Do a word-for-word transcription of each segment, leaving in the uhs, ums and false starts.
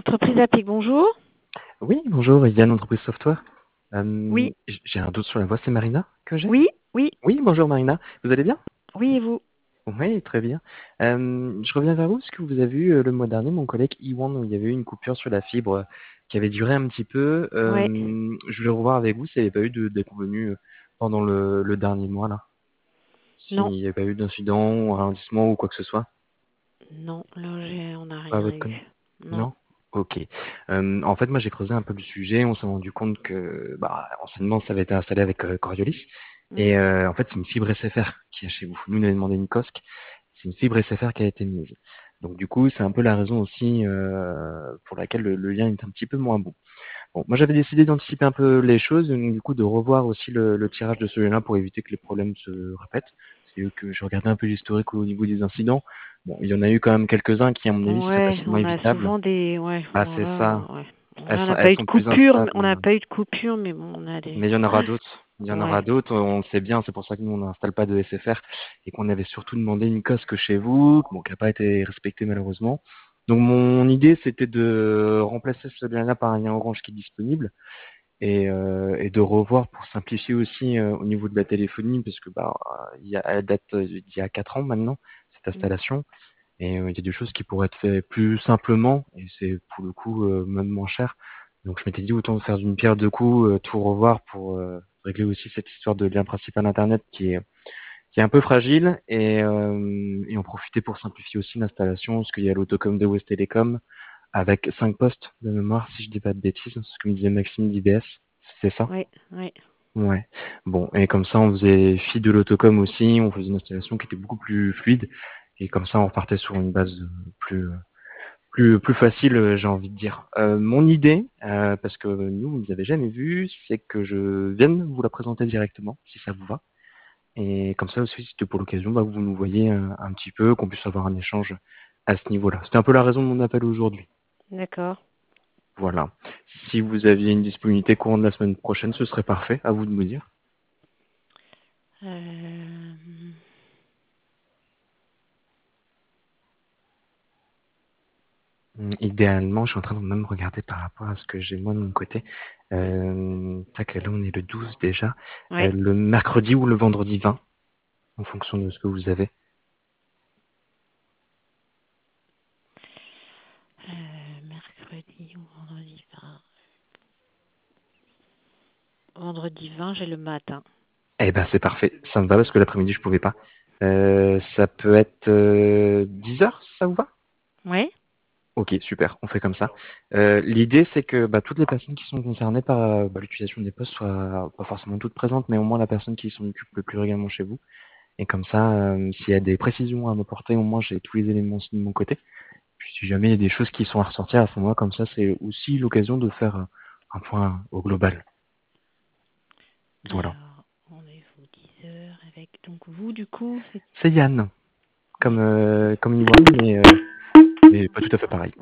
Entreprise A P I C, bonjour. Oui, bonjour, Yann, entreprise software. Euh, Oui, j- j'ai un doute sur la voix, c'est Marina que j'ai? oui, oui, Oui, bonjour Marina, vous allez bien? oui, et vous? Oui, très bien. Euh, je reviens vers vous parce que vous avez vu euh, le mois dernier mon collègue Iwan où il y avait eu une coupure sur la fibre euh, qui avait duré un petit peu. Ouais. Euh, je voulais revoir avec vous s'il n'y avait pas eu de déconvenus euh, pendant le, le dernier mois là. S'il Non, n'y avait pas eu d'incident ou ralentissement ou quoi que ce soit. non, là, j'ai- on n'a Pas à rien votre eu. con- Non. Non? Ok. Euh, en fait, moi, j'ai creusé un peu le sujet. On s'est rendu compte que, bah, anciennement, ça avait été installé avec euh, Coriolis. Mm. Et euh, en fait, c'est une fibre S F R qui est chez vous. Nous, on avait demandé une cosque. C'est une fibre S F R qui a été mise. Donc, du coup, c'est un peu la raison aussi euh, pour laquelle le, le lien est un petit peu moins bon. Bon, moi, j'avais décidé d'anticiper un peu les choses, donc, du coup, de revoir aussi le, le tirage de ce lien pour éviter que les problèmes se répètent. C'est que je regardais un peu l'historique au niveau des incidents. Bon, il y en a eu quand même quelques-uns qui, à mon avis, seraient Ouais, facilement on a évitables. souvent des... Ouais, Bah, bon, c'est là, ça. ouais. Bon, Elles là, on sont, n'a elles pas eu de sont plus coupure, mais- on n'a instables. pas eu de coupure, mais bon, on a des... Mais il y en aura d'autres. Il y en aura Ouais. d'autres, on le sait bien, c'est pour ça que nous on n'installe pas de S F R et qu'on avait surtout demandé une cosque chez vous, bon, qui n'a pas été respectée malheureusement. Donc mon idée c'était de remplacer ce lien-là par un lien orange qui est disponible et, euh, et de revoir pour simplifier aussi euh, au niveau de la téléphonie, parce que bah il y a, elle date d'il y a quatre ans maintenant, cette Mm. installation, et euh, il y a des choses qui pourraient être faites plus simplement et c'est pour le coup euh, même moins cher. Donc je m'étais dit autant faire d'une pierre deux coups, euh, tout revoir pour euh, régler aussi cette histoire de lien principal internet qui est qui est un peu fragile et, euh, et en profiter pour simplifier aussi l'installation parce qu'il y a l'autocom de West Telecom avec cinq postes de mémoire si je dis pas de bêtises, ce que me disait Maxime d'I B S, c'est ça? Ouais, ouais. Ouais. Bon, et comme ça on faisait fi de l'autocom aussi, on faisait une installation qui était beaucoup plus fluide et comme ça on repartait sur une base plus plus plus facile, euh, j'ai envie de dire. Euh, mon idée, euh, parce que nous, vous ne nous avez jamais vu, c'est que je vienne vous la présenter directement, si ça vous va. Et comme ça aussi, c'était pour l'occasion, bah, vous nous voyez un, un petit peu, qu'on puisse avoir un échange à ce niveau-là. C'était un peu la raison de mon appel aujourd'hui. D'accord. Voilà. Si vous aviez une disponibilité courante de la semaine prochaine, ce serait parfait. À vous de me dire. Euh... Hum, Idéalement, je suis en train de même regarder par rapport à ce que j'ai moi de mon côté. Euh, tac, là on est le douze déjà. Euh, Ouais. le mercredi ou le vendredi vingt, en fonction de ce que vous avez. Euh, mercredi ou vendredi vingt. Vendredi vingt, j'ai le matin. Eh ben c'est parfait, ça me va parce que l'après-midi je pouvais pas. Euh, ça peut être euh, dix heures, ça vous va? Ouais. Ok, super, on fait comme ça. Euh, l'idée c'est que bah, toutes les personnes qui sont concernées par euh, bah, l'utilisation des postes soient pas forcément toutes présentes, mais au moins la personne qui s'en occupe le plus régulièrement chez vous. Et comme ça, euh, s'il y a des précisions à m'apporter, au moins j'ai tous les éléments aussi de mon côté. Puis si jamais il y a des choses qui sont à ressortir à ce moment-là, comme ça c'est aussi l'occasion de faire euh, un point au global. Voilà. Alors, rendez-vous dix heures avec... Donc vous, du coup, c'est... C'est Yann, comme, Ouais. euh, comme Iwan, mais euh, mais pas tout à fait pareil.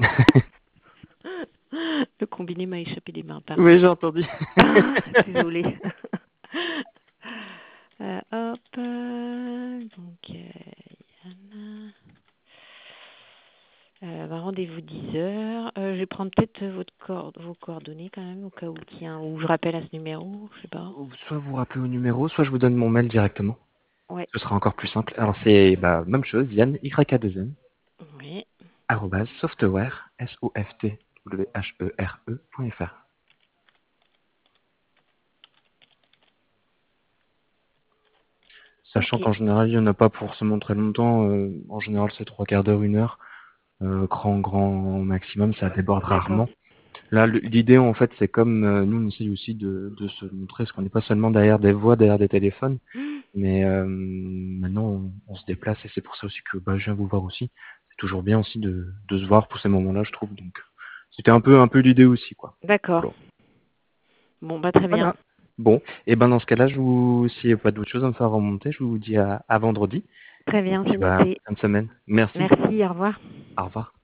Le combiné m'a échappé des mains, Oui, pardon. j'ai entendu. Désolée. Euh, hop. euh, donc, euh, Yann. Euh, bah, rendez-vous dix heures. Euh, je vais prendre peut-être votre cor- vos coordonnées quand même, au cas où, qu'il y a un- ou je rappelle à ce numéro, je sais pas. Soit vous rappelez au numéro, soit je vous donne mon mail directement. Ouais. Ce sera encore plus simple. Alors c'est bah, même chose, Yann, Y A deux N, Oui. arrobase software, S O F T W H E R E, point F R. Sachant Ok. qu'en général, il n'y en a pas pour se montrer longtemps. euh, en général, c'est trois quarts d'heure, une heure. Euh, grand, grand maximum, ça déborde D'accord. rarement. Là, le- l'idée, en fait, c'est comme euh, nous, on essaye aussi de, de se montrer, parce qu'on n'est pas seulement derrière des voix, derrière des téléphones, mais euh, maintenant, on, on se déplace, et c'est pour ça aussi que bah, je viens vous voir aussi. C'est toujours bien aussi de, de se voir pour ces moments-là, je trouve. Donc, c'était un peu, un peu l'idée aussi, quoi. D'accord. Voilà. Bon, bah très bien. Voilà. Bon, et ben dans ce cas-là, je vous, s'il n'y a pas d'autre chose à me faire remonter, je vous dis à, à vendredi. Très Et bien, puis, c'est bah, noté. fin de semaine. Merci. Merci, au revoir. Au revoir.